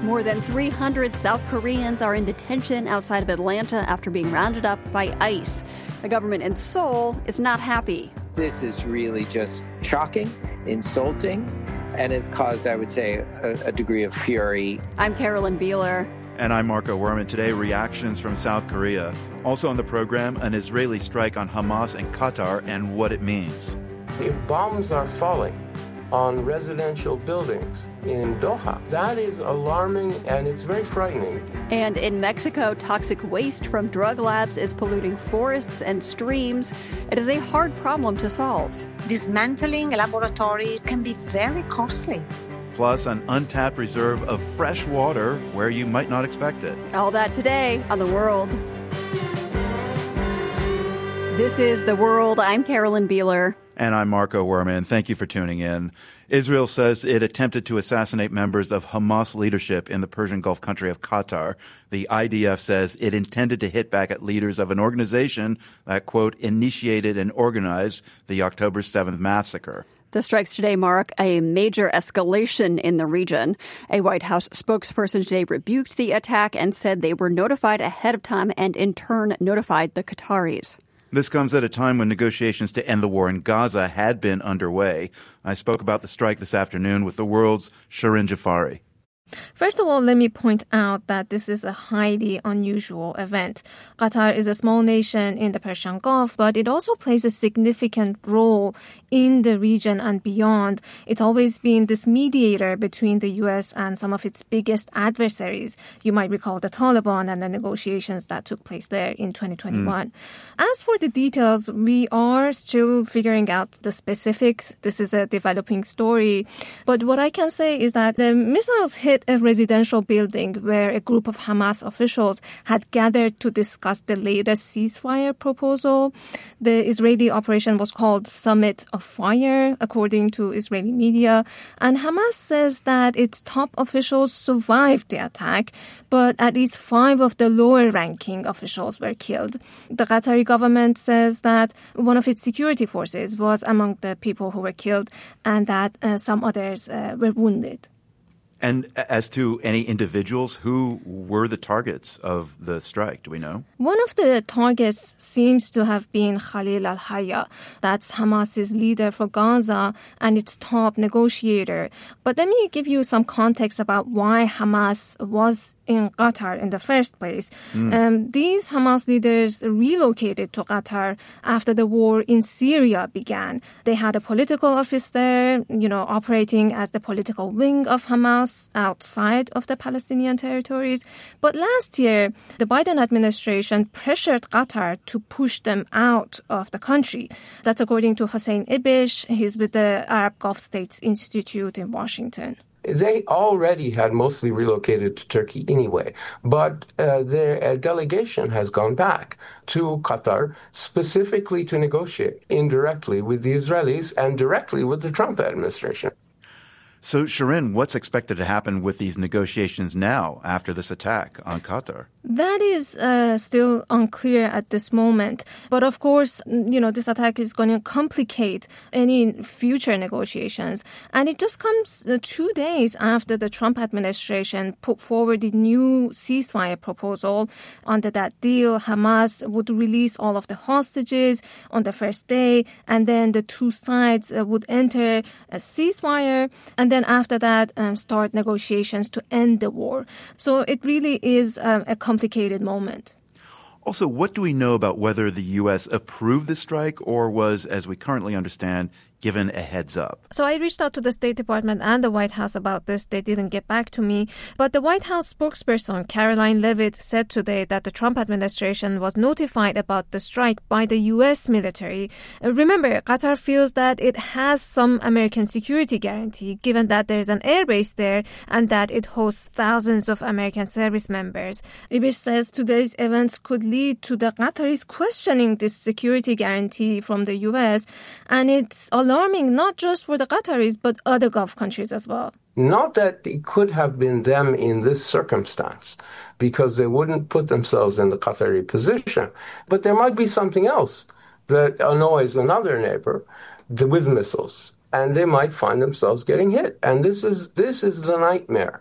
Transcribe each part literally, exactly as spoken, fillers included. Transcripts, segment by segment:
More than three hundred South Koreans are in detention outside of Atlanta after being rounded up by ICE. The government in Seoul is not happy. This is really just shocking, insulting, and has caused, I would say, a, a degree of fury. I'm Carolyn Beeler. And I'm Marco Werman. Today, reactions from South Korea. Also on the program, an Israeli strike on Hamas and Qatar and what it means. If bombs are falling on residential buildings in Doha, that is alarming and it's very frightening. And in Mexico, toxic waste from drug labs is polluting forests and streams. It is a hard problem to solve. Dismantling a laboratory can be very costly. Plus, an untapped reserve of fresh water where you might not expect it. All that today on The World. This is The World. I'm Carolyn Beeler. And I'm Marco Werman. Thank you for tuning in. Israel says it attempted to assassinate members of Hamas leadership in the Persian Gulf country of Qatar. The I D F says it intended to hit back at leaders of an organization that, quote, initiated and organized the October seventh massacre. The strikes today mark a major escalation in the region. A White House spokesperson today rebuked the attack and said they were notified ahead of time and in turn notified the Qataris. This comes at a time when negotiations to end the war in Gaza had been underway. I spoke about the strike this afternoon with The World's Shirin Jafari. First of all, let me point out that this is a highly unusual event. Qatar is a small nation in the Persian Gulf, but it also plays a significant role in the region and beyond. It's always been this mediator between the U S and some of its biggest adversaries. You might recall the Taliban and the negotiations that took place there in twenty twenty-one. Mm. As for the details, we are still figuring out the specifics. This is a developing story. But what I can say is that the missiles hit a residential building where a group of Hamas officials had gathered to discuss the latest ceasefire proposal. The Israeli operation was called Summit of Fire, according to Israeli media. And Hamas says that its top officials survived the attack, but at least five of the lower-ranking officials were killed. The Qatari government says that one of its security forces was among the people who were killed and that uh, some others uh, were wounded. And as to any individuals, who were the targets of the strike? Do we know? One of the targets seems to have been Khalil al-Hayya. That's Hamas's leader for Gaza and its top negotiator. But let me give you some context about why Hamas was in Qatar in the first place. Mm. Um, these Hamas leaders relocated to Qatar after the war in Syria began. They had a political office there, you know, operating as the political wing of Hamas outside of the Palestinian territories. But last year, the Biden administration pressured Qatar to push them out of the country. That's according to Hussein Ibish. He's with the Arab Gulf States Institute in Washington. They already had mostly relocated to Turkey anyway, but uh, their uh, delegation has gone back to Qatar specifically to negotiate indirectly with the Israelis and directly with the Trump administration. So, Shirin, what's expected to happen with these negotiations now after this attack on Qatar? That is uh, still unclear at this moment. But of course, you know, this attack is going to complicate any future negotiations. And it just comes uh, two days after the Trump administration put forward the new ceasefire proposal. Under that deal, Hamas would release all of the hostages on the first day, and then the two sides uh, would enter a ceasefire, and then after that, um, start negotiations to end the war. So it really is um, a complicated moment. Also, what do we know about whether the U S approved the strike or was, as we currently understand, given a heads up? So I reached out to the State Department and the White House about this. They didn't get back to me. But the White House spokesperson, Caroline Leavitt, said today that the Trump administration was notified about the strike by the U S military. Uh, remember, Qatar feels that it has some American security guarantee, given that there is an air base there and that it hosts thousands of American service members. Ibish says today's events could lead to the Qataris questioning this security guarantee from the U S, and it's alarming not just for the Qataris, but other Gulf countries as well. Not that it could have been them in this circumstance, because they wouldn't put themselves in the Qatari position. But there might be something else that annoys another neighbor with missiles, and they might find themselves getting hit. And this is this is the nightmare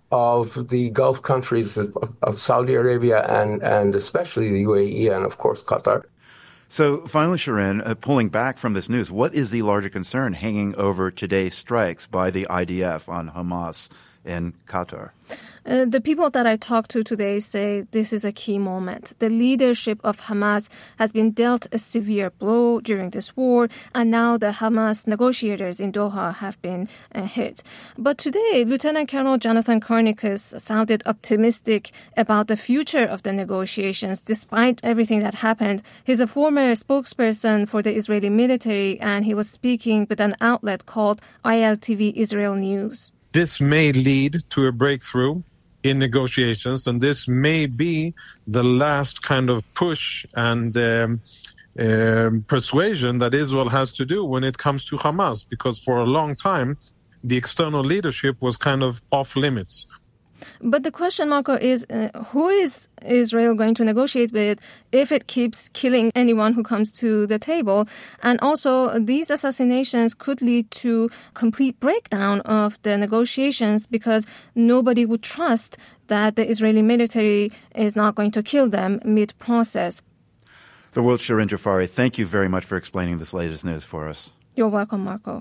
of the Gulf countries of, of Saudi Arabia and, and especially the U A E and, of course, Qatar. So finally, Shirin, uh, pulling back from this news, what is the larger concern hanging over today's strikes by the I D F on Hamas in Qatar? Uh, the people that I talked to today say this is a key moment. The leadership of Hamas has been dealt a severe blow during this war, and now the Hamas negotiators in Doha have been uh, hit. But today, Lieutenant Colonel Jonathan Karnikas sounded optimistic about the future of the negotiations despite everything that happened. He's a former spokesperson for the Israeli military, and he was speaking with an outlet called I L T V Israel News. This may lead to a breakthrough in negotiations, and this may be the last kind of push and um, um, persuasion that Israel has to do when it comes to Hamas, because for a long time, the external leadership was kind of off limits. But the question, Marco, is uh, who is Israel going to negotiate with if it keeps killing anyone who comes to the table? And also, these assassinations could lead to complete breakdown of the negotiations because nobody would trust that the Israeli military is not going to kill them mid-process. The world's Shirin Jafari, thank you very much for explaining this latest news for us. You're welcome, Marco.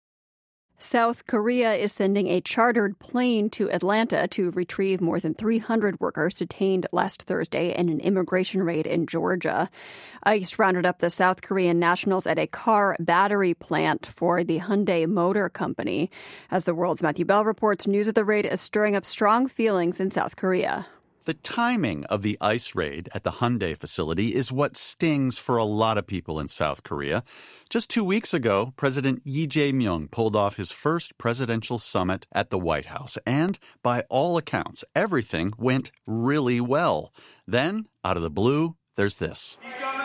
South Korea is sending a chartered plane to Atlanta to retrieve more than three hundred workers detained last Thursday in an immigration raid in Georgia. ICE rounded up the South Korean nationals at a car battery plant for the Hyundai Motor Company. As the world's Matthew Bell reports, news of the raid is stirring up strong feelings in South Korea. The timing of the ICE raid at the Hyundai facility is what stings for a lot of people in South Korea. Just two weeks ago, President Lee Jae-myung pulled off his first presidential summit at the White House. And by all accounts, everything went really well. Then, out of the blue, there's this.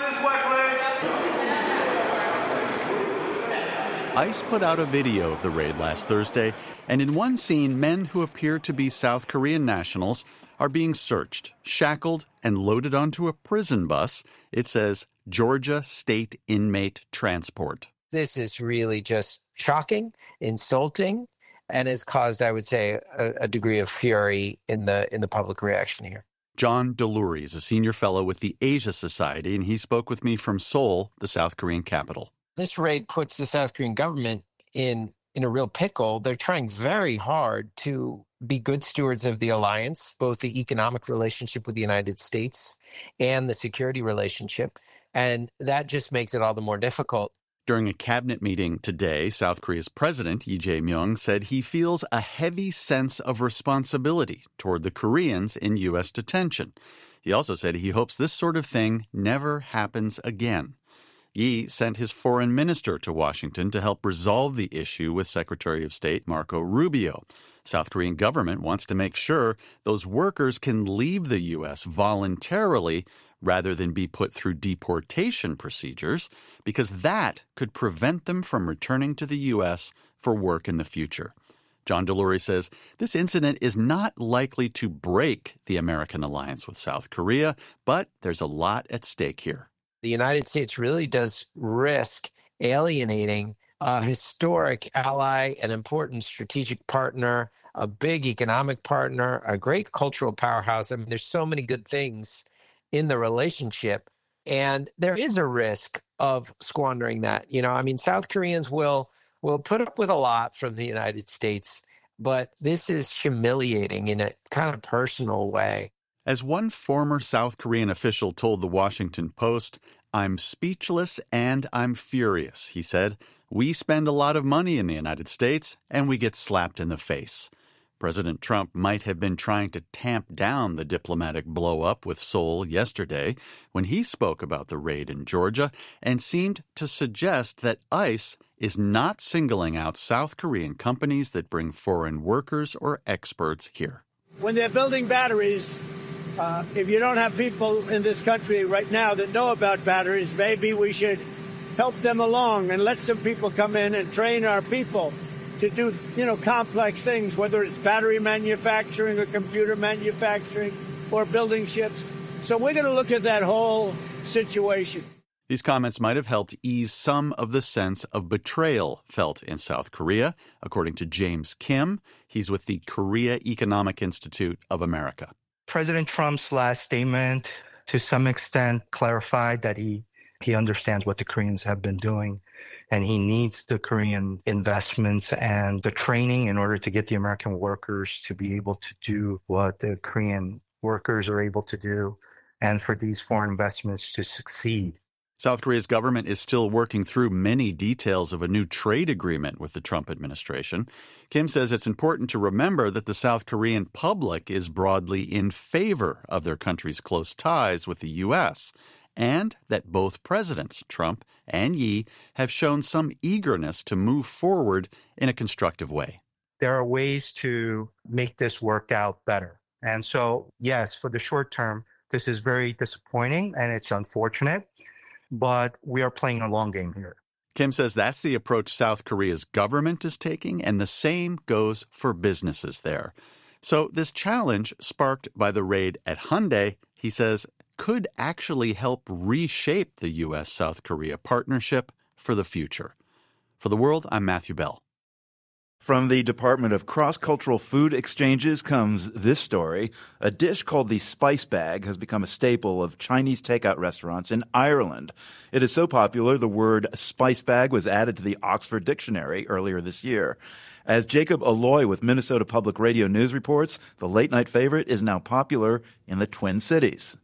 ICE put out a video of the raid last Thursday, and in one scene, men who appear to be South Korean nationals are being searched, shackled, and loaded onto a prison bus. It says Georgia State Inmate Transport. This is really just shocking, insulting, and has caused, I would say, a, a degree of fury in the in the public reaction here. John Delury is a senior fellow with the Asia Society, and he spoke with me from Seoul, the South Korean capital. This raid puts the South Korean government in, in a real pickle. They're trying very hard to be good stewards of the alliance, both the economic relationship with the United States and the security relationship. And that just makes it all the more difficult. During a cabinet meeting today, South Korea's president, Lee Jae-myung, said he feels a heavy sense of responsibility toward the Koreans in U S detention. He also said he hopes this sort of thing never happens again. Yi sent his foreign minister to Washington to help resolve the issue with Secretary of State Marco Rubio. South Korean government wants to make sure those workers can leave the U S voluntarily rather than be put through deportation procedures, because that could prevent them from returning to the U S for work in the future. John Delury says this incident is not likely to break the American alliance with South Korea, but there's a lot at stake here. The United States really does risk alienating a historic ally, an important strategic partner, a big economic partner, a great cultural powerhouse. I mean, there's so many good things in the relationship, and there is a risk of squandering that. You know, I mean, South Koreans will will put up with a lot from the United States, but this is humiliating in a kind of personal way. As one former South Korean official told the Washington Post, "I'm speechless and I'm furious," he said. "We spend a lot of money in the United States and we get slapped in the face." President Trump might have been trying to tamp down the diplomatic blow-up with Seoul yesterday when he spoke about the raid in Georgia and seemed to suggest that ICE is not singling out South Korean companies that bring foreign workers or experts here. When they're building batteries, uh, if you don't have people in this country right now that know about batteries, maybe we should help them along and let some people come in and train our people to do, you know, complex things, whether it's battery manufacturing or computer manufacturing or building ships. So we're going to look at that whole situation. These comments might have helped ease some of the sense of betrayal felt in South Korea, according to James Kim. He's with the Korea Economic Institute of America. President Trump's last statement, to some extent, clarified that he, he understands what the Koreans have been doing, and he needs the Korean investments and the training in order to get the American workers to be able to do what the Korean workers are able to do, and for these foreign investments to succeed. South Korea's government is still working through many details of a new trade agreement with the Trump administration. Kim says it's important to remember that the South Korean public is broadly in favor of their country's close ties with the U S, and that both presidents, Trump and Yi, have shown some eagerness to move forward in a constructive way. There are ways to make this work out better. And so, yes, for the short term, this is very disappointing and it's unfortunate. But we are playing a long game here. Kim says that's the approach South Korea's government is taking, and the same goes for businesses there. So this challenge, sparked by the raid at Hyundai, he says, could actually help reshape the U S South Korea partnership for the future. For The World, I'm Matthew Bell. From the Department of Cross-Cultural Food Exchanges comes this story. A dish called the spice bag has become a staple of Chinese takeout restaurants in Ireland. It is so popular, the word spice bag was added to the Oxford Dictionary earlier this year. As Jacob Alloy with Minnesota Public Radio News reports, the late-night favorite is now popular in the Twin Cities.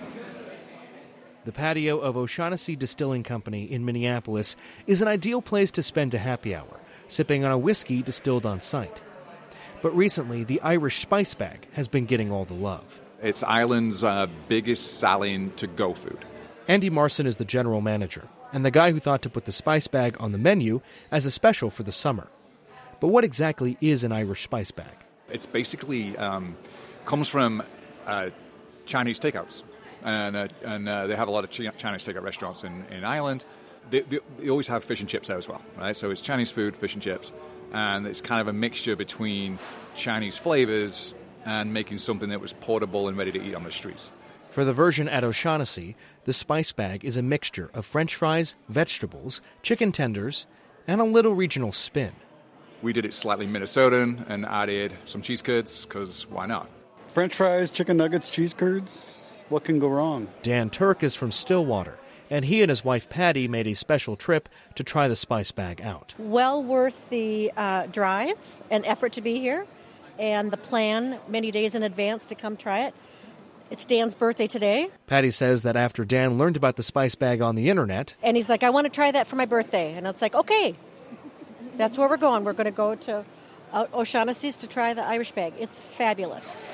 The patio of O'Shaughnessy Distilling Company in Minneapolis is an ideal place to spend a happy hour, sipping on a whiskey distilled on site. But recently, the Irish spice bag has been getting all the love. It's Ireland's uh, biggest selling to-go food. Andy Marson is the general manager, and the guy who thought to put the spice bag on the menu as a special for the summer. But what exactly is an Irish spice bag? It's basically um, comes from uh, Chinese takeouts. And, uh, and uh, they have a lot of Chinese takeout restaurants in, in Ireland. They, they, they always have fish and chips there as well, right? So it's Chinese food, fish and chips, and it's kind of a mixture between Chinese flavors and making something that was portable and ready to eat on the streets. For the version at O'Shaughnessy, the spice bag is a mixture of French fries, vegetables, chicken tenders, and a little regional spin. We did it slightly Minnesotan and added some cheese curds, because why not? French fries, chicken nuggets, cheese curds. What can go wrong? Dan Turk is from Stillwater, and he and his wife Patty made a special trip to try the spice bag out. Well worth the uh, drive and effort to be here, and the plan many days in advance to come try it. It's Dan's birthday today. Patty says that after Dan learned about the spice bag on the internet, and he's like, I want to try that for my birthday. And it's like, okay, that's where we're going. We're going to go to uh, O'Shaughnessy's to try the Irish bag. It's fabulous.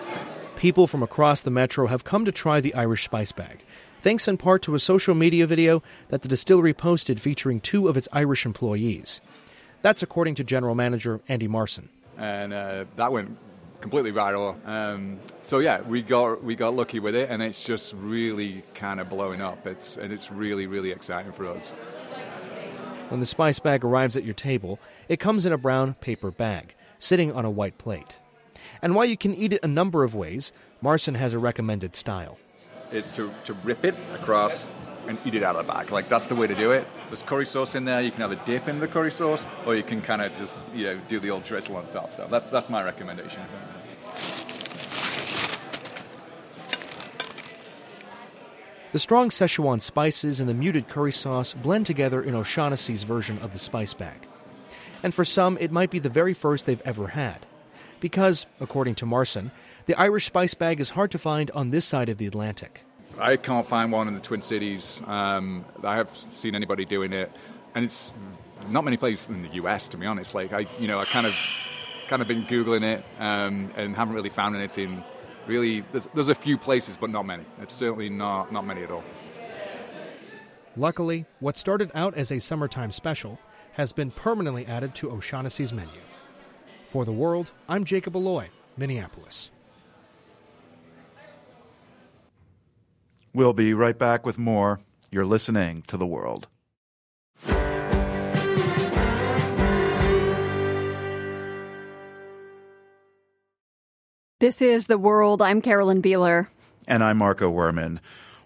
People from across the metro have come to try the Irish spice bag, thanks in part to a social media video that the distillery posted featuring two of its Irish employees. That's according to General Manager Andy Marson. And uh, that went completely viral. Um, so yeah, we got we got lucky with it, and it's just really kind of blowing up. It's and it's really, really exciting for us. When the spice bag arrives at your table, it comes in a brown paper bag, sitting on a white plate. And while you can eat it a number of ways, Marson has a recommended style. It's to, to rip it across and eat it out of the bag. Like, that's the way to do it. There's curry sauce in there. You can have a dip in the curry sauce, or you can kind of just, you know, do the old drizzle on top. So that's that's my recommendation. The strong Szechuan spices and the muted curry sauce blend together in O'Shaughnessy's version of the spice bag. And for some, it might be the very first they've ever had. Because, according to Marson, the Irish spice bag is hard to find on this side of the Atlantic. I can't find one in the Twin Cities. Um, I haven't seen anybody doing it, and it's not many places in the U S, to be honest. Like I, you know, I kind of, kind of been googling it um, and haven't really found anything. Really, there's, there's a few places, but not many. It's certainly not not many at all. Luckily, what started out as a summertime special has been permanently added to O'Shaughnessy's menu. For The World, I'm Jacob Alloy, Minneapolis. We'll be right back with more. You're listening to The World. This is The World. I'm Carolyn Beeler. And I'm Marco Werman.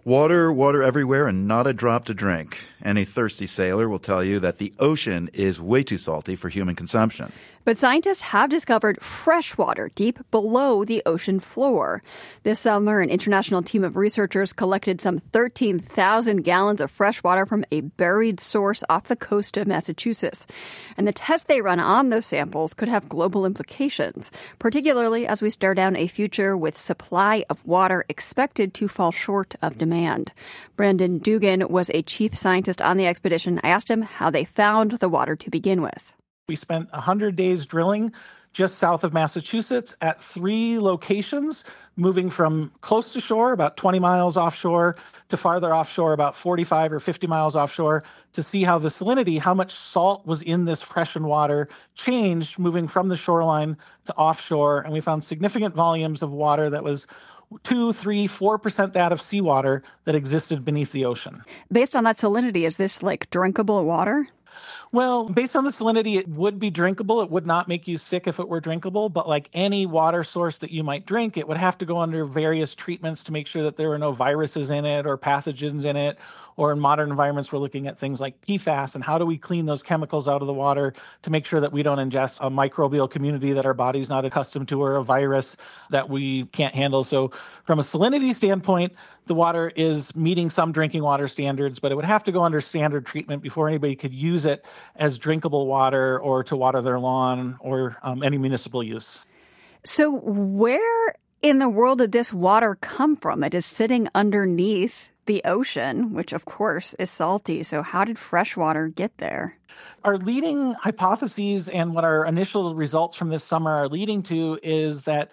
Water, water everywhere, and not a drop to drink. Any thirsty sailor will tell you that the ocean is way too salty for human consumption. But scientists have discovered fresh water deep below the ocean floor. This summer, an international team of researchers collected some thirteen thousand gallons of fresh water from a buried source off the coast of Massachusetts. And the tests they run on those samples could have global implications, particularly as we stare down a future with supply of water expected to fall short of demand. Brandon Dugan was a chief scientist on the expedition. I asked him how they found the water to begin with. We spent one hundred days drilling just south of Massachusetts at three locations, moving from close to shore, about twenty miles offshore, to farther offshore, about forty-five or fifty miles offshore, to see how the salinity, how much salt was in this freshened water, changed moving from the shoreline to offshore. And we found significant volumes of water that was two, three, four percent that of seawater that existed beneath the ocean. Based on that salinity, is this like drinkable water? Well, based on the salinity, it would be drinkable. It would not make you sick if it were drinkable. But like any water source that you might drink, it would have to go under various treatments to make sure that there were no viruses in it or pathogens in it. Or in modern environments, we're looking at things like P FAS and how do we clean those chemicals out of the water to make sure that we don't ingest a microbial community that our body's not accustomed to or a virus that we can't handle. So from a salinity standpoint, the water is meeting some drinking water standards, but it would have to go under standard treatment before anybody could use it as drinkable water or to water their lawn or um, any municipal use. So where in the world did this water come from? It is sitting underneath the ocean, which of course is salty. So how did fresh water get there? Our leading hypotheses and what our initial results from this summer are leading to is that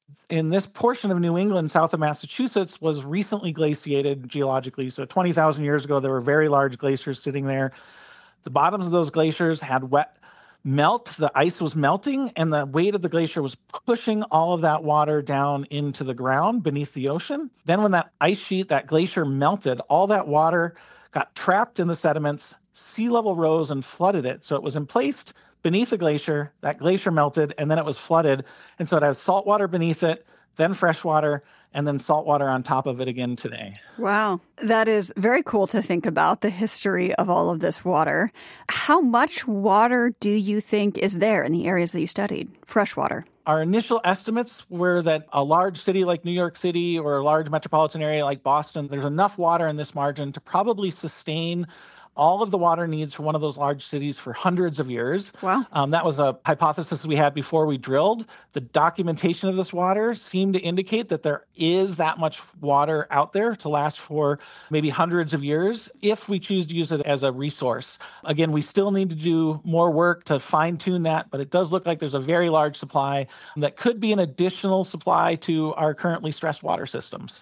in this portion of New England, south of Massachusetts, was recently glaciated geologically. So twenty thousand years ago, there were very large glaciers sitting there. The bottoms of those glaciers had wet melt. The ice was melting, and the weight of the glacier was pushing all of that water down into the ground beneath the ocean. Then when that ice sheet, that glacier melted, all that water got trapped in the sediments, sea level rose and flooded it. So it was emplaced beneath the glacier, that glacier melted, and then it was flooded. And so it has salt water beneath it, then fresh water, and then salt water on top of it again today. Wow. That is very cool to think about, the history of all of this water. How much water do you think is there in the areas that you studied? Fresh water. Our initial estimates were that a large city like New York City or a large metropolitan area like Boston, there's enough water in this margin to probably sustain all of the water needs for one of those large cities for hundreds of years. Wow. Um, that was a hypothesis we had before we drilled. The documentation of this water seemed to indicate that there is that much water out there to last for maybe hundreds of years if we choose to use it as a resource. Again, we still need to do more work to fine-tune that, but it does look like there's a very large supply that could be an additional supply to our currently stressed water systems.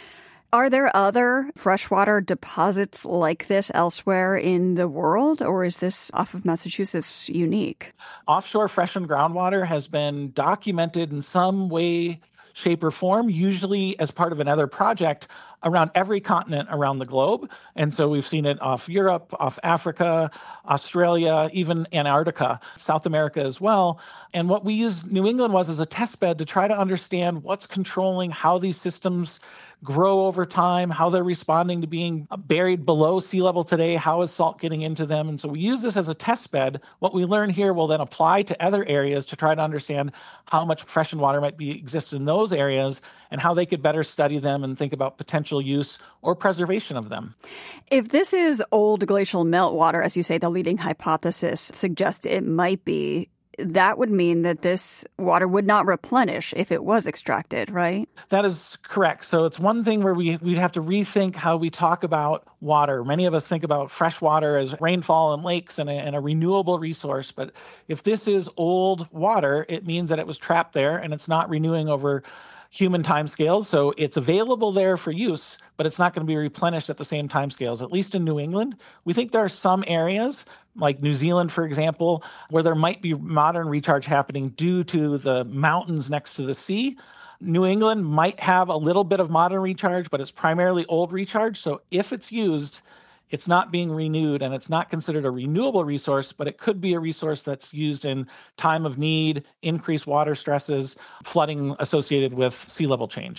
Are there other freshwater deposits like this elsewhere in the world, or is this off of Massachusetts unique? Offshore freshened groundwater has been documented in some way, shape, or form, usually as part of another project around every continent around the globe. And so we've seen it off Europe, off Africa, Australia, even Antarctica, South America as well. And what we used New England was as a test bed to try to understand what's controlling how these systems grow over time, how they're responding to being buried below sea level today, how is salt getting into them. And so we use this as a test bed. What we learn here will then apply to other areas to try to understand how much freshened water might be exist in those areas and how they could better study them and think about potential use or preservation of them. If this is old glacial meltwater, as you say, the leading hypothesis suggests it might be, that would mean that this water would not replenish if it was extracted, right? That is correct. So it's one thing where we, we'd have to rethink how we talk about water. Many of us think about fresh water as rainfall and lakes and a, and a renewable resource. But if this is old water, it means that it was trapped there and it's not renewing over human timescales. So it's available there for use, but it's not going to be replenished at the same timescales, at least in New England. We think there are some areas, like New Zealand, for example, where there might be modern recharge happening due to the mountains next to the sea. New England might have a little bit of modern recharge, but it's primarily old recharge. So if it's used, it's not being renewed and it's not considered a renewable resource, but it could be a resource that's used in time of need, increased water stresses, flooding associated with sea level change.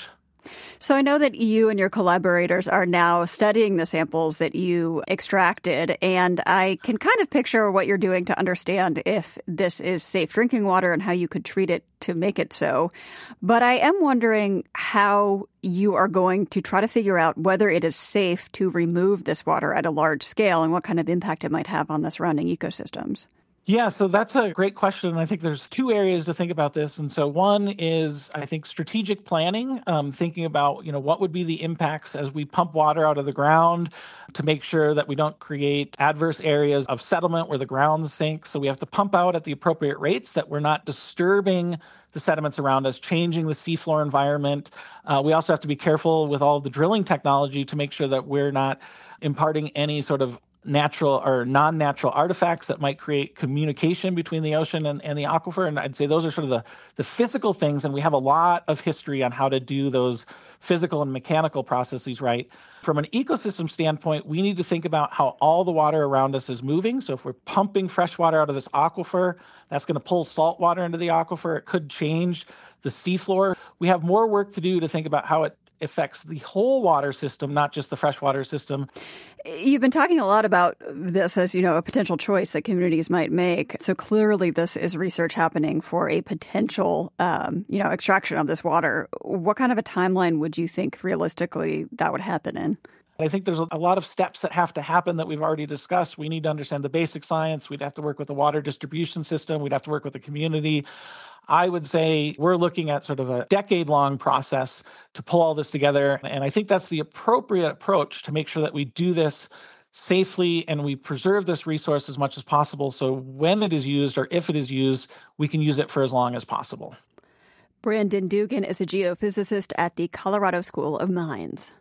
So I know that you and your collaborators are now studying the samples that you extracted, and I can kind of picture what you're doing to understand if this is safe drinking water and how you could treat it to make it so. But I am wondering how you are going to try to figure out whether it is safe to remove this water at a large scale and what kind of impact it might have on the surrounding ecosystems. Yeah, so that's a great question. I think there's two areas to think about this. And so one is, I think, strategic planning, um, thinking about, you know, what would be the impacts as we pump water out of the ground to make sure that we don't create adverse areas of settlement where the ground sinks. So we have to pump out at the appropriate rates, that we're not disturbing the sediments around us, changing the seafloor environment. Uh, we also have to be careful with all the drilling technology to make sure that we're not imparting any sort of natural or non-natural artifacts that might create communication between the ocean and, and the aquifer. And I'd say those are sort of the, the physical things, and we have a lot of history on how to do those physical and mechanical processes right. From an ecosystem standpoint, we need to think about how all the water around us is moving. So if we're pumping fresh water out of this aquifer, that's going to pull salt water into the aquifer. It could change the seafloor. We have more work to do to think about how it affects the whole water system, not just the freshwater system. You've been talking a lot about this as, you know, a potential choice that communities might make. So clearly this is research happening for a potential, um, you know, extraction of this water. What kind of a timeline would you think realistically that would happen in? I think there's a lot of steps that have to happen that we've already discussed. We need to understand the basic science. We'd have to work with the water distribution system. We'd have to work with the community. I would say we're looking at sort of a decade-long process to pull all this together. And I think that's the appropriate approach to make sure that we do this safely and we preserve this resource as much as possible. So when it is used, or if it is used, we can use it for as long as possible. Brandon Dugan is a geophysicist at the Colorado School of Mines.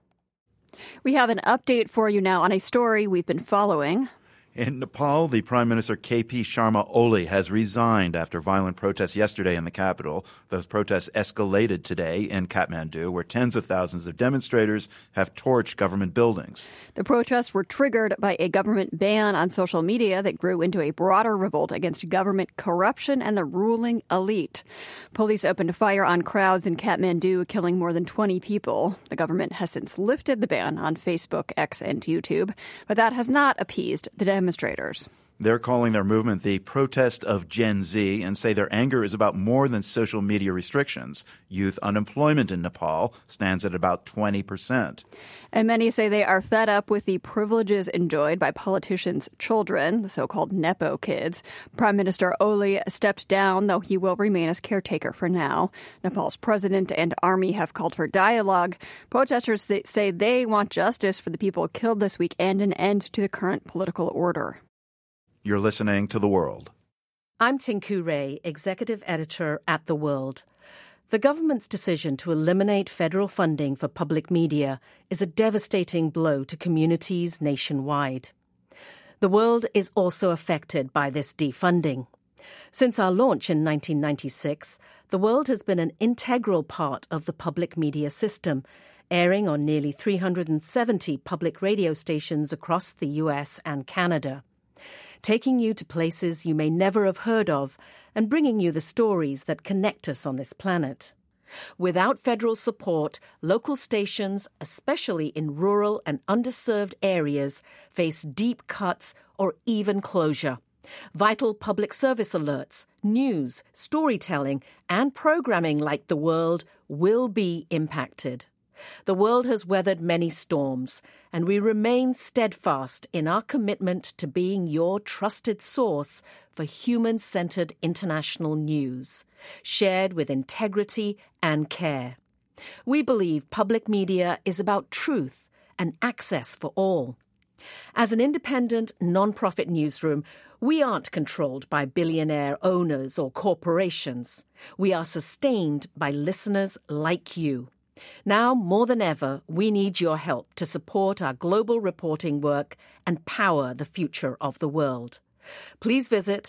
We have an update for you now on a story we've been following. In Nepal, the Prime Minister K P Sharma Oli has resigned after violent protests yesterday in the capital. Those protests escalated today in Kathmandu, where tens of thousands of demonstrators have torched government buildings. The protests were triggered by a government ban on social media that grew into a broader revolt against government corruption and the ruling elite. Police opened fire on crowds in Kathmandu, killing more than twenty people. The government has since lifted the ban on Facebook, X, and YouTube, but that has not appeased the demonstrators. demonstrators. They're calling their movement the protest of Gen Z and say their anger is about more than social media restrictions. Youth unemployment in Nepal stands at about twenty percent. And many say they are fed up with the privileges enjoyed by politicians' children, the so-called Nepo kids. Prime Minister Oli stepped down, though he will remain as caretaker for now. Nepal's president and army have called for dialogue. Protesters say they want justice for the people killed this week and an end to the current political order. You're listening to The World. I'm Tinku Ray, executive editor at The World. The government's decision to eliminate federal funding for public media is a devastating blow to communities nationwide. The world is also affected by this defunding. Since our launch in nineteen ninety-six, The World has been an integral part of the public media system, airing on nearly three hundred seventy public radio stations across the U S and Canada, taking you to places you may never have heard of and bringing you the stories that connect us on this planet. Without federal support, local stations, especially in rural and underserved areas, face deep cuts or even closure. Vital public service alerts, news, storytelling, and programming like The World will be impacted. The world has weathered many storms, and we remain steadfast in our commitment to being your trusted source for human-centered international news, shared with integrity and care. We believe public media is about truth and access for all. As an independent, non-profit newsroom, we aren't controlled by billionaire owners or corporations. We are sustained by listeners like you. Now, more than ever, we need your help to support our global reporting work and power the future of the world. Please visit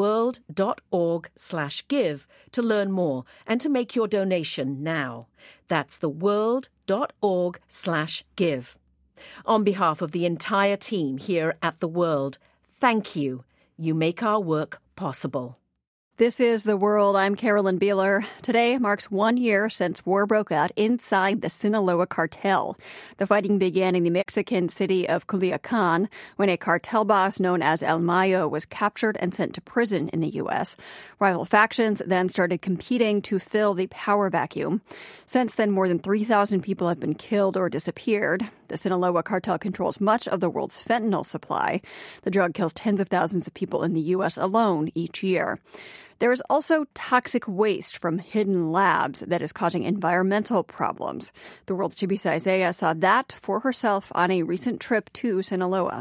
theworld.org slash give to learn more and to make your donation now. That's theworld.org slash give. On behalf of the entire team here at The World, thank you. You make our work possible. This is The World. I'm Carolyn Beeler. Today marks one year since war broke out inside the Sinaloa cartel. The fighting began in the Mexican city of Culiacan when a cartel boss known as El Mayo was captured and sent to prison in the U S. Rival factions then started competing to fill the power vacuum. Since then, more than three thousand people have been killed or disappeared. The Sinaloa cartel controls much of the world's fentanyl supply. The drug kills tens of thousands of people in the U S alone each year. There is also toxic waste from hidden labs that is causing environmental problems. The World's Chibiza Isaiah saw that for herself on a recent trip to Sinaloa.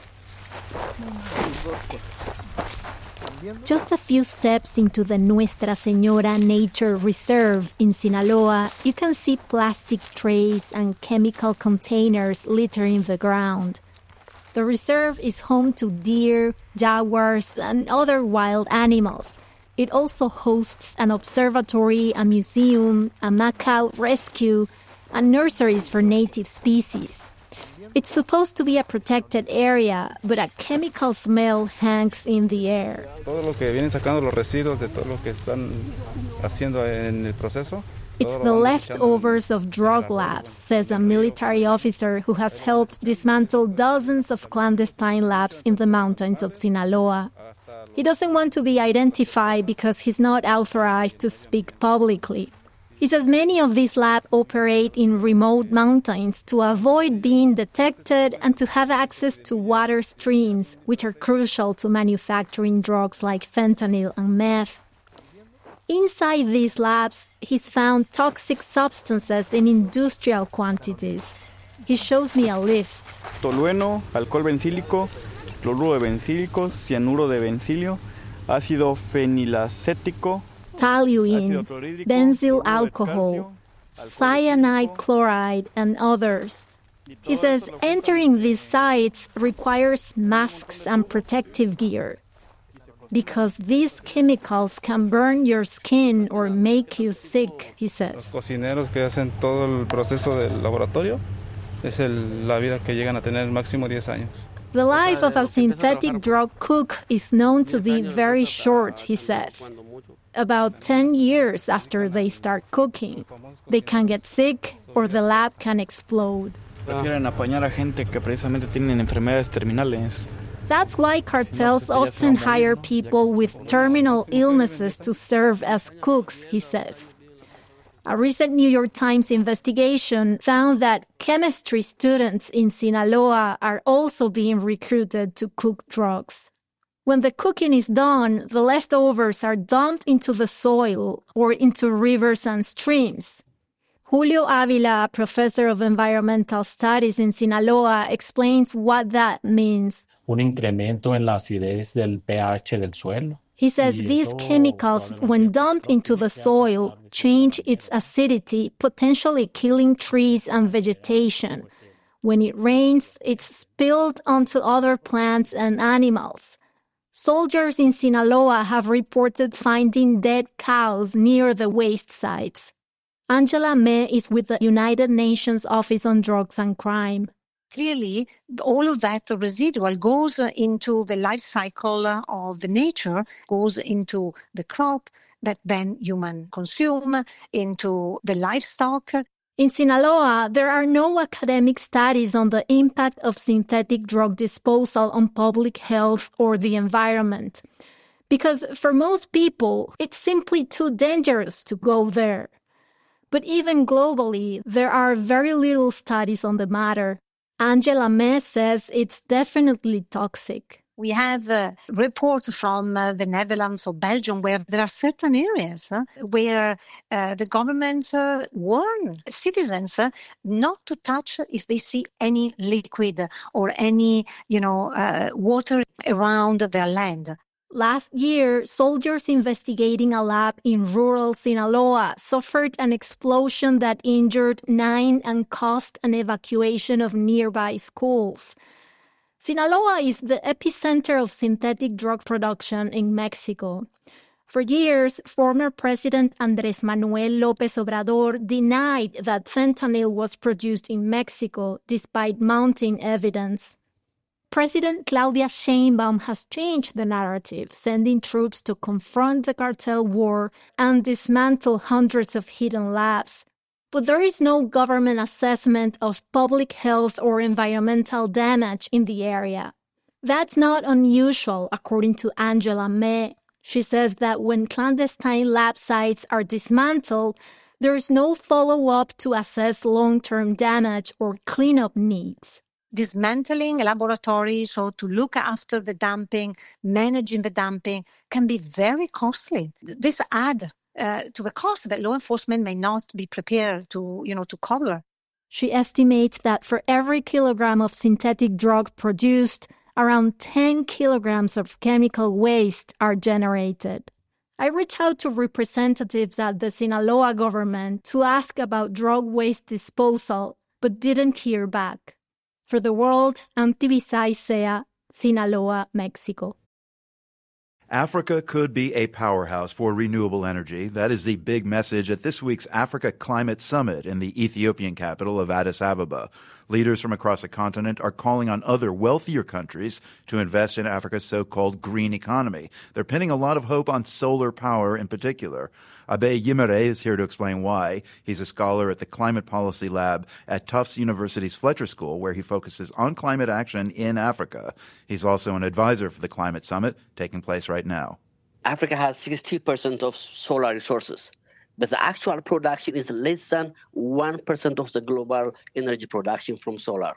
Just a few steps into the Nuestra Señora Nature Reserve in Sinaloa, you can see plastic trays and chemical containers littering the ground. The reserve is home to deer, jaguars, and other wild animals. It also hosts an observatory, a museum, a macaw rescue, and nurseries for native species. It's supposed to be a protected area, but a chemical smell hangs in the air. Todo lo que vienen sacando los residuos de todo lo que están haciendo en el proceso. It's the leftovers of drug labs, says a military officer who has helped dismantle dozens of clandestine labs in the mountains of Sinaloa. He doesn't want to be identified because he's not authorized to speak publicly. He says many of these labs operate in remote mountains to avoid being detected and to have access to water streams, which are crucial to manufacturing drugs like fentanyl and meth. Inside these labs, he's found toxic substances in industrial quantities. He shows me a list. Tolueno, alcohol bencílico, cloruro de bencílico, cianuro de bencilio, ácido fenilacético, toluene, benzyl alcohol, cyanide chloride, and others. He says entering these sites requires masks and protective gear because these chemicals can burn your skin or make you sick, he says. Los cocineros que hacen todo el proceso del laboratorio es el, la vida que llegan a tener máximo diez años. The life of a synthetic drug cook is known to be very short, he says. About ten years after they start cooking, they can get sick or the lab can explode. Prefieren apañar a gente que precisamente tienen enfermedades terminales. That's why cartels often hire people with terminal illnesses to serve as cooks, he says. A recent New York Times investigation found that chemistry students in Sinaloa are also being recruited to cook drugs. When the cooking is done, the leftovers are dumped into the soil or into rivers and streams. Julio Avila, a professor of environmental studies in Sinaloa, explains what that means. Un incremento en la acidez del pH del suelo. He says these chemicals, when dumped into the soil, change its acidity, potentially killing trees and vegetation. When it rains, it's spilled onto other plants and animals. Soldiers in Sinaloa have reported finding dead cows near the waste sites. Angela Meh is with the United Nations Office on Drugs and Crime. Clearly, all of that residual goes into the life cycle of the nature, goes into the crop that then humans consume, into the livestock. In Sinaloa, there are no academic studies on the impact of synthetic drug disposal on public health or the environment. Because for most people, it's simply too dangerous to go there. But even globally, there are very little studies on the matter. Angela Meh says it's definitely toxic. We have a report from uh, the Netherlands or Belgium where there are certain areas uh, where uh, the government uh, warn citizens uh, not to touch if they see any liquid or any, you know, uh, water around their land. Last year, soldiers investigating a lab in rural Sinaloa suffered an explosion that injured nine and caused an evacuation of nearby schools. Sinaloa is the epicenter of synthetic drug production in Mexico. For years, former President Andrés Manuel López Obrador denied that fentanyl was produced in Mexico despite mounting evidence. President Claudia Sheinbaum has changed the narrative, sending troops to confront the cartel war and dismantle hundreds of hidden labs. But there is no government assessment of public health or environmental damage in the area. That's not unusual, according to Angela May. She says that when clandestine lab sites are dismantled, there is no follow-up to assess long-term damage or cleanup needs. Dismantling laboratories or to look after the dumping, managing the dumping can be very costly. This adds uh, to the cost that law enforcement may not be prepared to, you know, to cover. She estimates that for every kilogram of synthetic drug produced, around ten kilograms of chemical waste are generated. I reached out to representatives at the Sinaloa government to ask about drug waste disposal, but didn't hear back. For the World, I'm Tibisay Sea, Sinaloa, Mexico. Africa could be a powerhouse for renewable energy. That is the big message at this week's Africa Climate Summit in the Ethiopian capital of Addis Ababa. Leaders from across the continent are calling on other wealthier countries to invest in Africa's so-called green economy. They're pinning a lot of hope on solar power in particular. Abe Yimere is here to explain why. He's a scholar at the Climate Policy Lab at Tufts University's Fletcher School, where he focuses on climate action in Africa. He's also an advisor for the Climate Summit, taking place right now. Africa has sixty percent of solar resources, but the actual production is less than one percent of the global energy production from solar.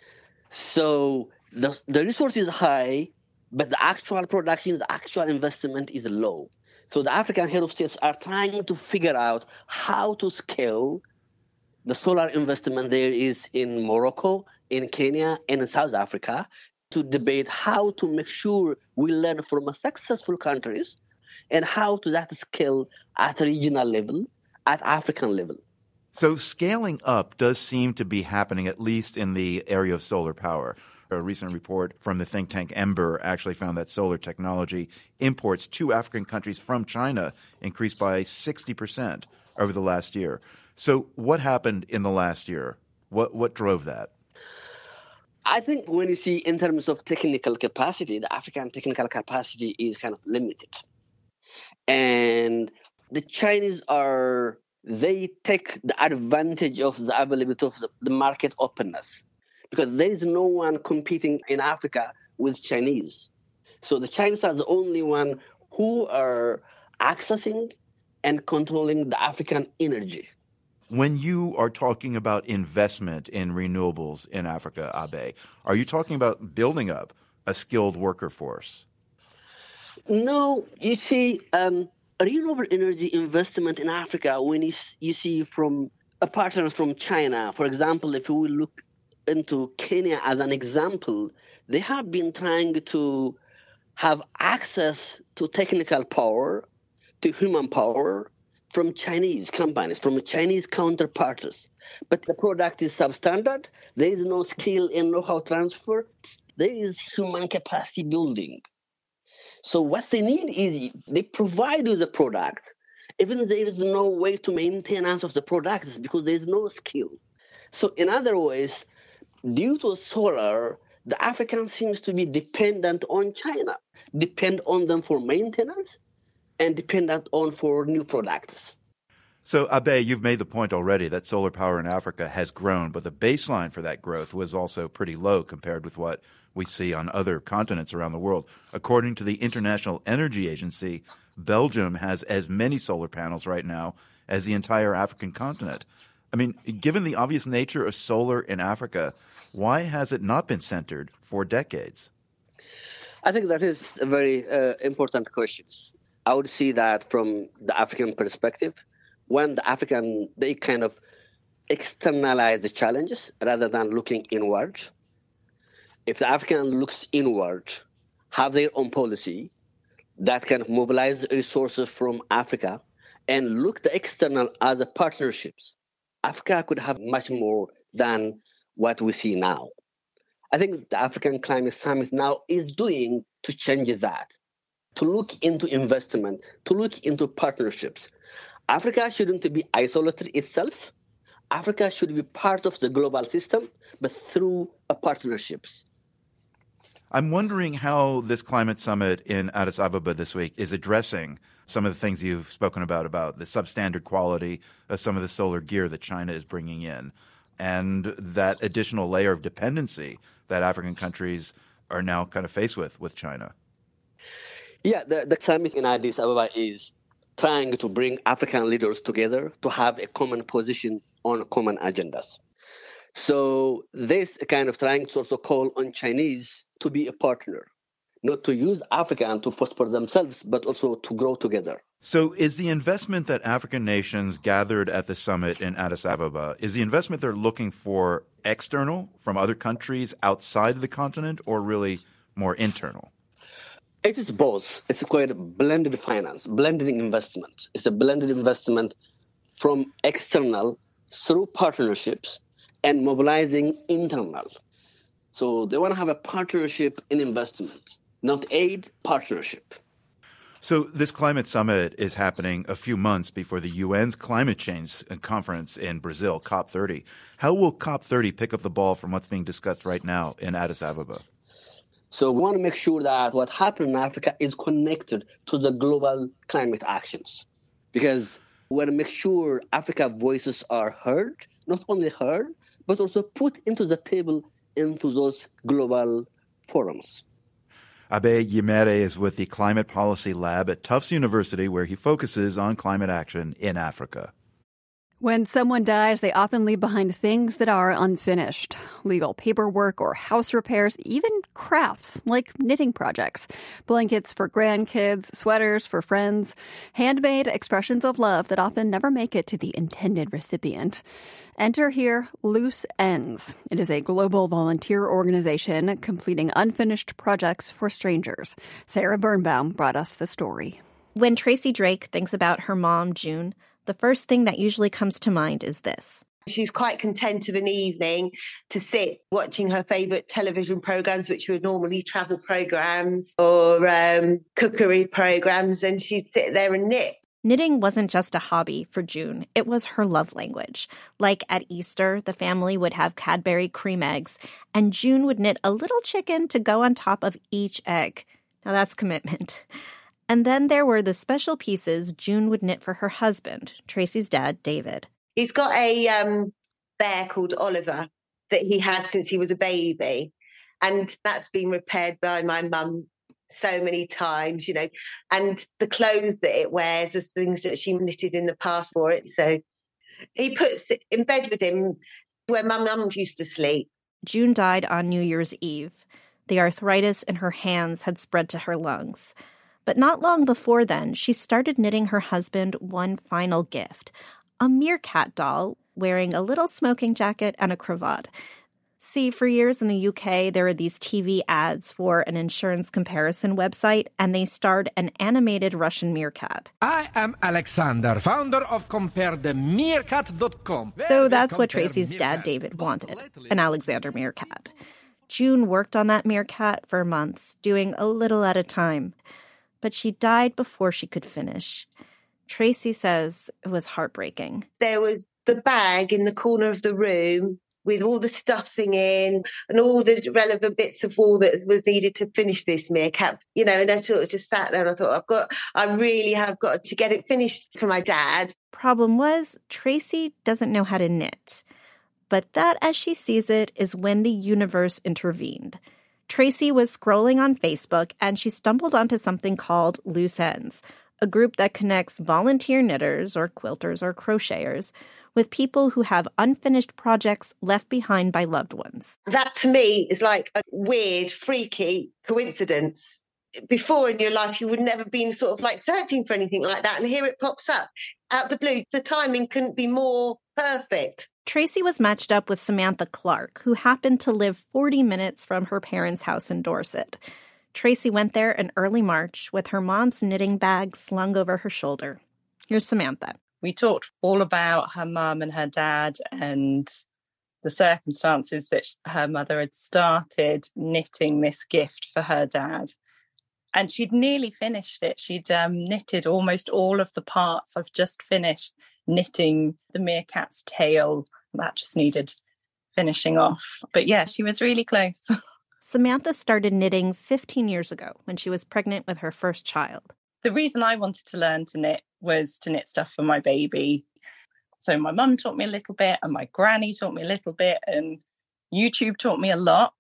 So the, the resource is high, but the actual production, the actual investment is low. So the African head of states are trying to figure out how to scale the solar investment there is in Morocco, in Kenya, and in South Africa, to debate how to make sure we learn from successful countries and how to that scale at a regional level, at African level. So scaling up does seem to be happening, at least in the area of solar power. A recent report from the think tank Ember actually found that solar technology imports to African countries from China increased by sixty percent over the last year. So what happened in the last year? What what drove that? I think when you see in terms of technical capacity, the African technical capacity is kind of limited. And the Chinese are, they take the advantage of the availability of the, the market openness, because there is no one competing in Africa with Chinese. So the Chinese are the only one who are accessing and controlling the African energy. When you are talking about investment in renewables in Africa, Abe, are you talking about building up a skilled worker force? No, you see, um, renewable energy investment in Africa, when you, you see from a partner from China, for example, if we look into Kenya as an example, they have been trying to have access to technical power, to human power from Chinese companies, from Chinese counterparties. But the product is substandard. There is no skill and know-how transfer. There is human capacity building. So what they need is they provide you the product, even there is no way to maintenance of the product because there is no skill. So in other ways, due to solar, the African seems to be dependent on China, depend on them for maintenance, and dependent on for new products. So, Abe, you've made the point already that solar power in Africa has grown, but the baseline for that growth was also pretty low compared with what we see on other continents around the world. According to the International Energy Agency, Belgium has as many solar panels right now as the entire African continent. I mean, given the obvious nature of solar in Africa, why has it not been centered for decades? I think that is a very uh, important question. I would see that from the African perspective. When the African, they kind of externalize the challenges rather than looking inward. If the African looks inward, have their own policy that can mobilize resources from Africa and look the external other partnerships, Africa could have much more than what we see now. I think the African Climate Summit now is doing to change that, to look into investment, to look into partnerships. Africa shouldn't be isolated itself. Africa should be part of the global system, but through a partnerships. I'm wondering how this climate summit in Addis Ababa this week is addressing some of the things you've spoken about, about the substandard quality of some of the solar gear that China is bringing in, and that additional layer of dependency that African countries are now kind of faced with with China. Yeah, the, the summit in Addis Ababa is trying to bring African leaders together to have a common position on common agendas. So this kind of trying to also call on Chinese to be a partner, not to use Africa and to prosper themselves, but also to grow together. So is the investment that African nations gathered at the summit in Addis Ababa, is the investment they're looking for external from other countries outside of the continent, or really more internal? It is both. It's quite a blended finance, blended investment. It's a blended investment from external through partnerships and mobilizing internal. So they want to have a partnership in investment, not aid, partnership. So this climate summit is happening a few months before the U N's climate change conference in Brazil, COP thirty. How will COP thirty pick up the ball from what's being discussed right now in Addis Ababa? So we want to make sure that what happened in Africa is connected to the global climate actions, because we want to make sure Africa's voices are heard, not only heard, but also put into the table into those global forums. Abe Yemere is with the Climate Policy Lab at Tufts University, where he focuses on climate action in Africa. When someone dies, they often leave behind things that are unfinished. Legal paperwork or house repairs, even crafts like knitting projects. Blankets for grandkids, sweaters for friends. Handmade expressions of love that often never make it to the intended recipient. Enter here Loose Ends. It is a global volunteer organization completing unfinished projects for strangers. Sarah Birnbaum brought us the story. When Tracy Drake thinks about her mom, June, the first thing that usually comes to mind is this. She was quite content of an evening to sit watching her favourite television programmes, which were normally travel programmes or um, cookery programmes, and she'd sit there and knit. Knitting wasn't just a hobby for June. It was her love language. Like at Easter, the family would have Cadbury cream eggs, and June would knit a little chicken to go on top of each egg. Now that's commitment. And then there were the special pieces June would knit for her husband, Tracy's dad, David. He's got a um, bear called Oliver that he had since he was a baby. And that's been repaired by my mum so many times, you know. And the clothes that it wears are things that she knitted in the past for it. So he puts it in bed with him where my mum used to sleep. June died on New Year's Eve. The arthritis in her hands had spread to her lungs. But not long before then, she started knitting her husband one final gift, a meerkat doll wearing a little smoking jacket and a cravat. See, for years in the U K, there were these T V ads for an insurance comparison website, and they starred an animated Russian meerkat. I am Alexander, founder of compare the meerkat dot com. So that's what Tracy's dad, David, wanted, an Alexander meerkat. June worked on that meerkat for months, doing a little at a time. But she died before she could finish. Tracy says it was heartbreaking. There was the bag in the corner of the room with all the stuffing in and all the relevant bits of wool that was needed to finish this meerkat. You know, and I sort of just sat there and I thought, I've got, I really have got to get it finished for my dad. Problem was, Tracy doesn't know how to knit. But that, as she sees it, is when the universe intervened. Tracy was scrolling on Facebook and she stumbled onto something called Loose Ends, a group that connects volunteer knitters or quilters or crocheters with people who have unfinished projects left behind by loved ones. That to me is like a weird, freaky coincidence. Before in your life, you would never been sort of like searching for anything like that. And here it pops up out the blue. The timing couldn't be more perfect. Tracy was matched up with Samantha Clark, who happened to live forty minutes from her parents' house in Dorset. Tracy went there in early March with her mom's knitting bag slung over her shoulder. Here's Samantha. We talked all about her mum and her dad and the circumstances that her mother had started knitting this gift for her dad. And she'd nearly finished it. She'd um, knitted almost all of the parts. I've just finished knitting the meerkat's tail. That just needed finishing off. But yeah, she was really close. Samantha started knitting fifteen years ago when she was pregnant with her first child. The reason I wanted to learn to knit was to knit stuff for my baby. So my mum taught me a little bit, and my granny taught me a little bit, and YouTube taught me a lot.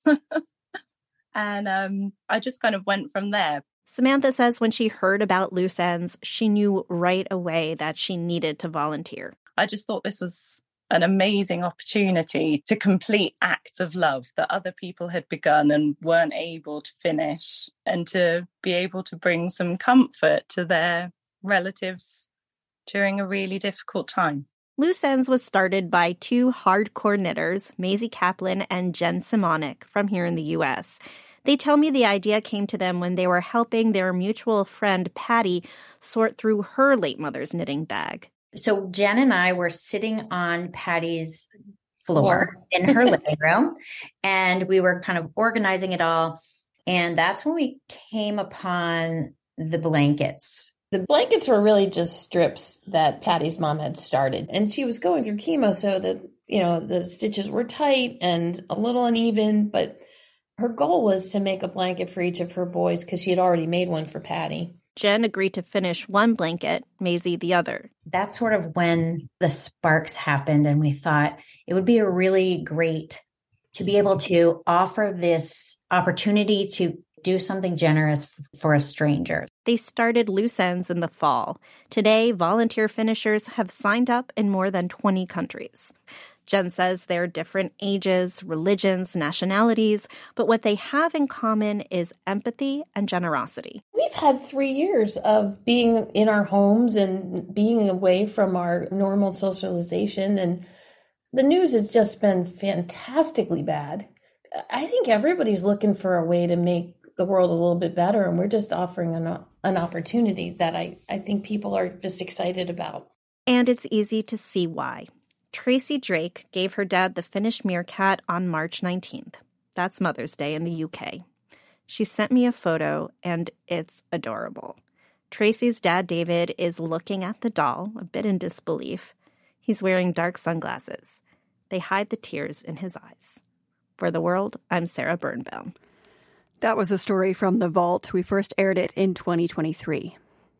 and um, I just kind of went from there. Samantha says when she heard about Loose Ends, she knew right away that she needed to volunteer. I just thought this was an amazing opportunity to complete acts of love that other people had begun and weren't able to finish, and to be able to bring some comfort to their relatives during a really difficult time. Loose Ends was started by two hardcore knitters, Maisie Kaplan and Jen Simonik, from here in the U S. They tell me the idea came to them when they were helping their mutual friend Patty sort through her late mother's knitting bag. So Jen and I were sitting on Patty's floor in her living room, and we were kind of organizing it all. And that's when we came upon the blankets. The blankets were really just strips that Patty's mom had started. And she was going through chemo, so that, you know, the stitches were tight and a little uneven. But her goal was to make a blanket for each of her boys because she had already made one for Patty. Jen agreed to finish one blanket, Maisie the other. That's sort of when the sparks happened, and we thought it would be a really great to be able to offer this opportunity to do something generous for a stranger. They started Loose Ends in the fall. Today, volunteer finishers have signed up in more than twenty countries. Jen says they're different ages, religions, nationalities, but what they have in common is empathy and generosity. We've had three years of being in our homes and being away from our normal socialization, and the news has just been fantastically bad. I think everybody's looking for a way to make the world a little bit better, and we're just offering an, an opportunity that I, I think people are just excited about. And it's easy to see why. Tracy Drake gave her dad the finished meerkat on March nineteenth. That's Mother's Day in the U K. She sent me a photo, and it's adorable. Tracy's dad, David, is looking at the doll, a bit in disbelief. He's wearing dark sunglasses. They hide the tears in his eyes. For The World, I'm Sarah Birnbaum. That was a story from The Vault. We first aired it in twenty twenty-three.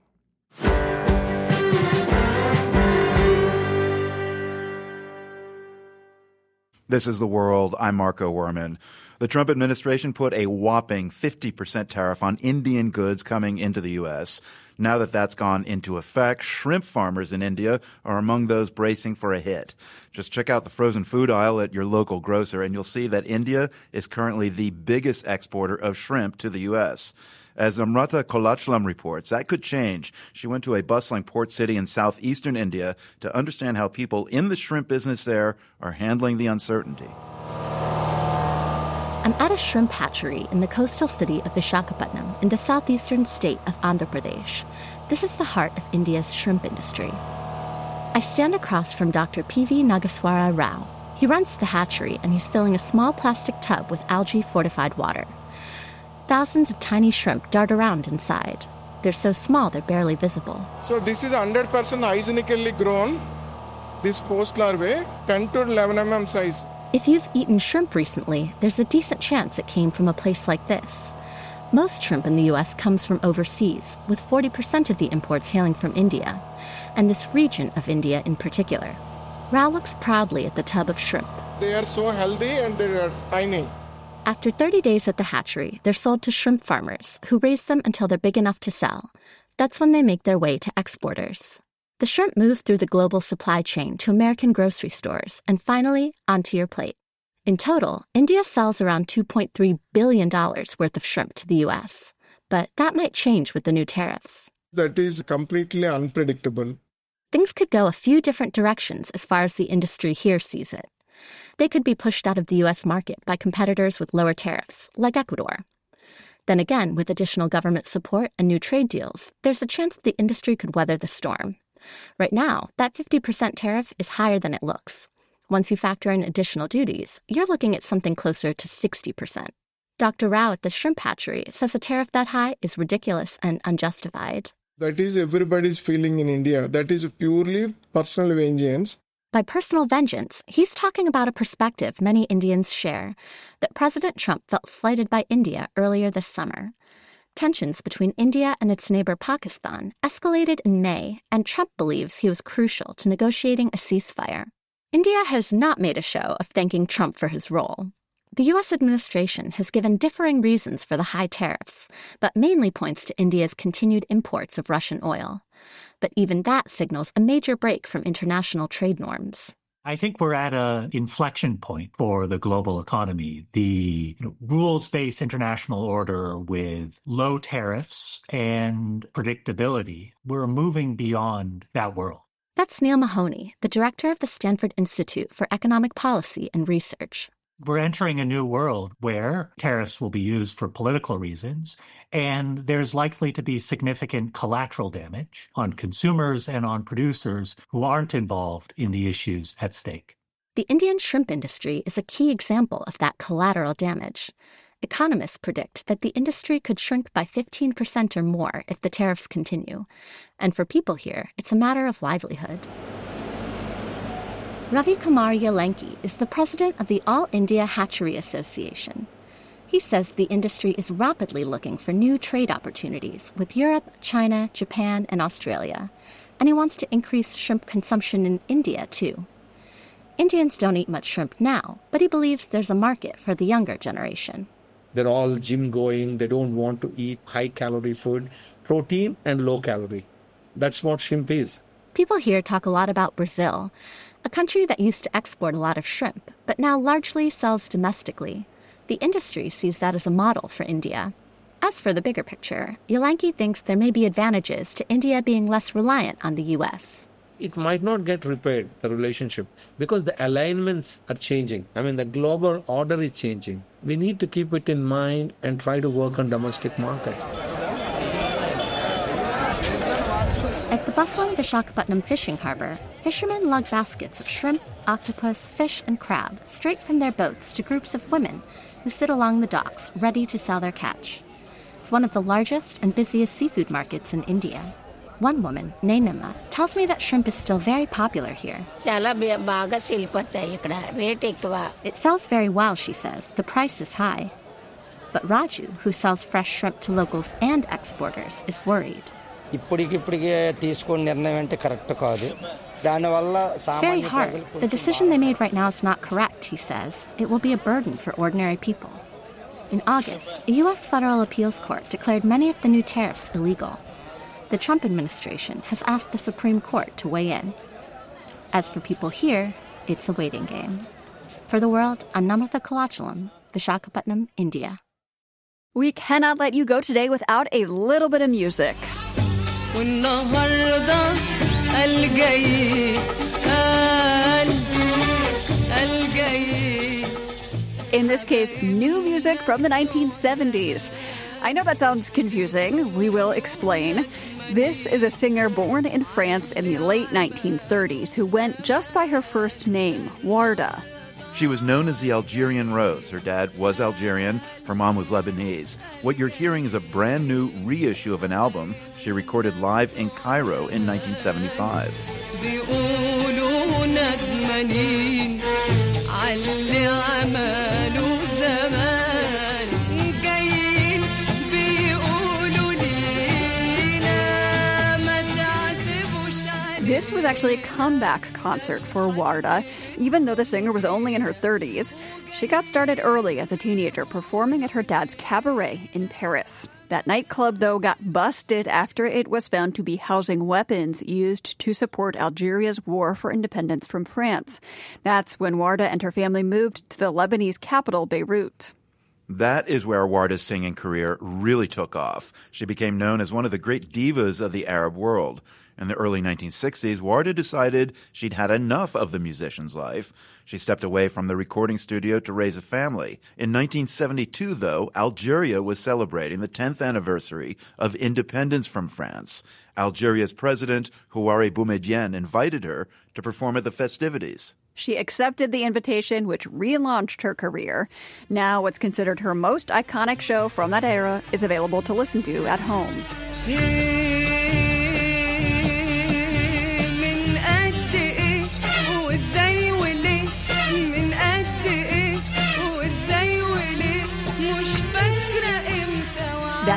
This is The World. I'm Marco Werman. The Trump administration put a whopping fifty percent tariff on Indian goods coming into the U S. Now that that's gone into effect, shrimp farmers in India are among those bracing for a hit. Just check out the frozen food aisle at your local grocer, and you'll see that India is currently the biggest exporter of shrimp to the U S. As Amrata Kolachlam reports, that could change. She went to a bustling port city in southeastern India to understand how people in the shrimp business there are handling the uncertainty. I'm at a shrimp hatchery in the coastal city of Visakhapatnam in the southeastern state of Andhra Pradesh. This is the heart of India's shrimp industry. I stand across from Doctor P V Nageswara Rao. He runs the hatchery, and he's filling a small plastic tub with algae-fortified water. Thousands of tiny shrimp dart around inside. They're so small they're barely visible. So this is one hundred percent hygienically grown. This post larvae, ten to eleven millimeter size. If you've eaten shrimp recently, there's a decent chance it came from a place like this. Most shrimp in the U S comes from overseas, with forty percent of the imports hailing from India, and this region of India in particular. Rao looks proudly at the tub of shrimp. They are so healthy and they are tiny. After thirty days at the hatchery, they're sold to shrimp farmers, who raise them until they're big enough to sell. That's when they make their way to exporters. The shrimp move through the global supply chain to American grocery stores and finally onto your plate. In total, India sells around two point three billion dollars worth of shrimp to the U S. But that might change with the new tariffs. That is completely unpredictable. Things could go a few different directions as far as the industry here sees it. They could be pushed out of the U S market by competitors with lower tariffs, like Ecuador. Then again, with additional government support and new trade deals, there's a chance the industry could weather the storm. Right now, that fifty percent tariff is higher than it looks. Once you factor in additional duties, you're looking at something closer to sixty percent. Doctor Rao at the shrimp hatchery says a tariff that high is ridiculous and unjustified. That is everybody's feeling in India. That is purely personal vengeance. By personal vengeance, he's talking about a perspective many Indians share, that President Trump felt slighted by India earlier this summer. Tensions between India and its neighbor Pakistan escalated in May, and Trump believes he was crucial to negotiating a ceasefire. India has not made a show of thanking Trump for his role. The U S administration has given differing reasons for the high tariffs, but mainly points to India's continued imports of Russian oil. But even that signals a major break from international trade norms. I think we're at an inflection point for the global economy. The you know, rules-based international order with low tariffs and predictability, we're moving beyond that world. That's Neil Mahoney, the director of the Stanford Institute for Economic Policy and Research. We're entering a new world where tariffs will be used for political reasons, and there's likely to be significant collateral damage on consumers and on producers who aren't involved in the issues at stake. The Indian shrimp industry is a key example of that collateral damage. Economists predict that the industry could shrink by fifteen percent or more if the tariffs continue. And for people here, it's a matter of livelihood. Ravi Kumar Yalanki is the president of the All India Hatchery Association. He says the industry is rapidly looking for new trade opportunities with Europe, China, Japan, and Australia. And he wants to increase shrimp consumption in India, too. Indians don't eat much shrimp now, but he believes there's a market for the younger generation. They're all gym-going. They don't want to eat high-calorie food, protein and low-calorie. That's what shrimp is. People here talk a lot about Brazil, a country that used to export a lot of shrimp, but now largely sells domestically. The industry sees that as a model for India. As for the bigger picture, Yalanki thinks there may be advantages to India being less reliant on the U S. It might not get repaired, the relationship, because the alignments are changing. I mean, the global order is changing. We need to keep it in mind and try to work on domestic market. At the bustling Vishakhapatnam fishing harbor, fishermen lug baskets of shrimp, octopus, fish, and crab straight from their boats to groups of women who sit along the docks ready to sell their catch. It's one of the largest and busiest seafood markets in India. One woman, Nainama, tells me that shrimp is still very popular here. It sells very well, she says. The price is high. But Raju, who sells fresh shrimp to locals and exporters, is worried. It's very hard. The decision they made right now is not correct, he says. It will be a burden for ordinary people. In August, a U S federal appeals court declared many of the new tariffs illegal. The Trump administration has asked the Supreme Court to weigh in. As for people here, it's a waiting game. For The World, I'm Namratha Kalachalam, Vishakhapatnam, India. We cannot let you go today without a little bit of music. In this case, new music from the nineteen seventies. I know that sounds confusing. We will explain. This is a singer born in France in the late nineteen thirties who went just by her first name, Warda. She was known as the Algerian Rose. Her dad was Algerian. Her mom was Lebanese. What you're hearing is a brand new reissue of an album she recorded live in Cairo in nineteen seventy-five. This was actually a comeback concert for Warda. Even though the singer was only in her thirties, she got started early as a teenager performing at her dad's cabaret in Paris. That nightclub, though, got busted after it was found to be housing weapons used to support Algeria's war for independence from France. That's when Warda and her family moved to the Lebanese capital, Beirut. That is where Warda's singing career really took off. She became known as one of the great divas of the Arab world. In the early nineteen sixties, Warda decided she'd had enough of the musician's life. She stepped away from the recording studio to raise a family. In nineteen seventy-two, though, Algeria was celebrating the tenth anniversary of independence from France. Algeria's president, Houari Boumediene, invited her to perform at the festivities. She accepted the invitation, which relaunched her career. Now, what's considered her most iconic show from that era is available to listen to at home.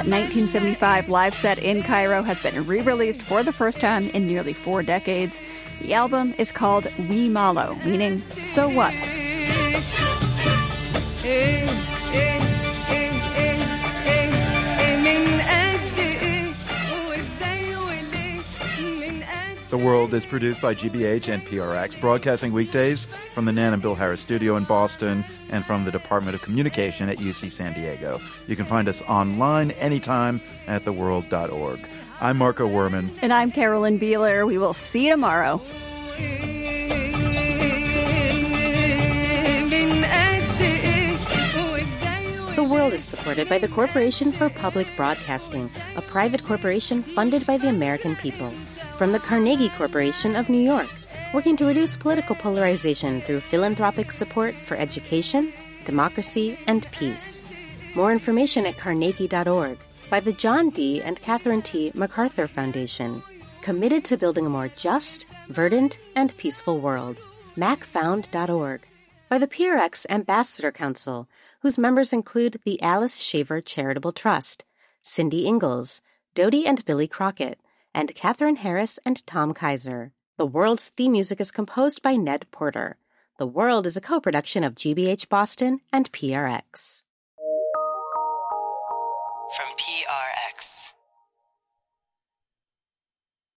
nineteen seventy-five live set in Cairo has been re-released for the first time in nearly four decades. The album is called We Malo, meaning So What? The World is produced by G B H and P R X, broadcasting weekdays from the Nan and Bill Harris studio in Boston and from the Department of Communication at U C San Diego. You can find us online anytime at the world dot org. I'm Marco Werman. And I'm Carolyn Beeler. We will see you tomorrow. The World is supported by the Corporation for Public Broadcasting, a private corporation funded by the American people. From the Carnegie Corporation of New York, working to reduce political polarization through philanthropic support for education, democracy, and peace. More information at carnegie dot org. By the John D. and Catherine T. MacArthur Foundation, committed to building a more just, verdant, and peaceful world. mac found dot org. By the P R X Ambassador Council, whose members include the Alice Shaver Charitable Trust, Cindy Ingalls, Dodie and Billy Crockett, and Catherine Harris and Tom Kaiser. The World's theme music is composed by Ned Porter. The World is a co-production of G B H Boston and P R X. From P R X.